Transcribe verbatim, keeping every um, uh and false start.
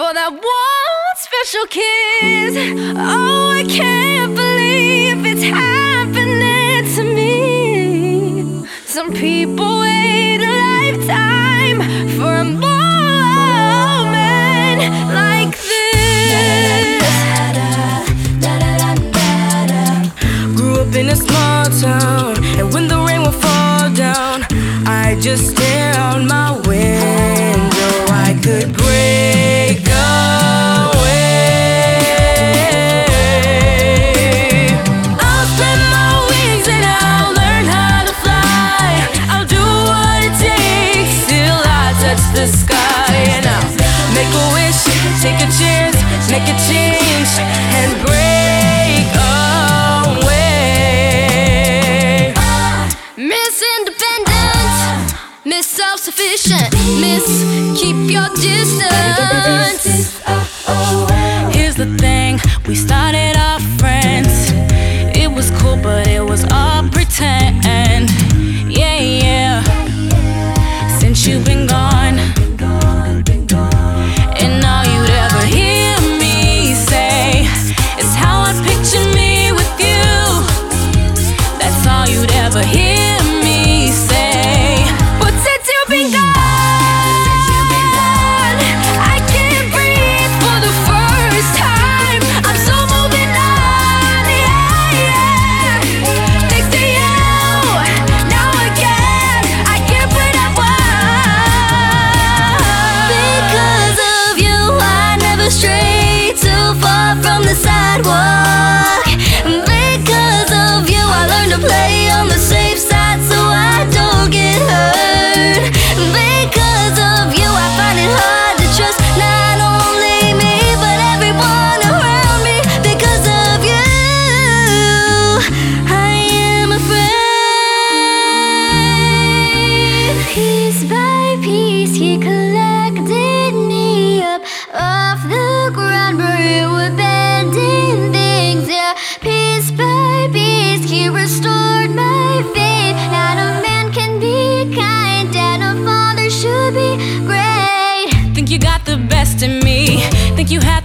for that one special kiss. Oh, I can't believe it's happening to me. Some people wait a lifetime for a moment like this. Grew up in a small town, and when the rain would fall down, I just stare out my window. I could break away. I'll spread my wings and I'll learn how to fly. I'll do what it takes till I touch the sky. And I'll make a wish, take a chance, make a change, and break away. Miss Independent, Miss Self-Sufficient, Miss Keep Your Distance. Here's the thing, we started off friends. It was cool, but it was all pretend. Yeah, yeah. Since you've been gone, and all you'd ever hear me say is how I picture me with you. That's all you'd ever hear me say. But since you've been gone, I can't breathe for the first time. I'm so moving on, yeah, yeah. Thanks to you, now again, I can't put up one. Because of you, I never stray too far from the sidewalk. Because of you, I learned to play on the safe side so I don't get hurt. Because of you, I find it hard to trust not only me, but everyone around me. Because of you, I am afraid. Piece by piece, he collected me up off the ground where it would bend in things. Yeah, piece by piece, he restored my faith that a man can be kind and a father should be great. Think you got the best in me, think you had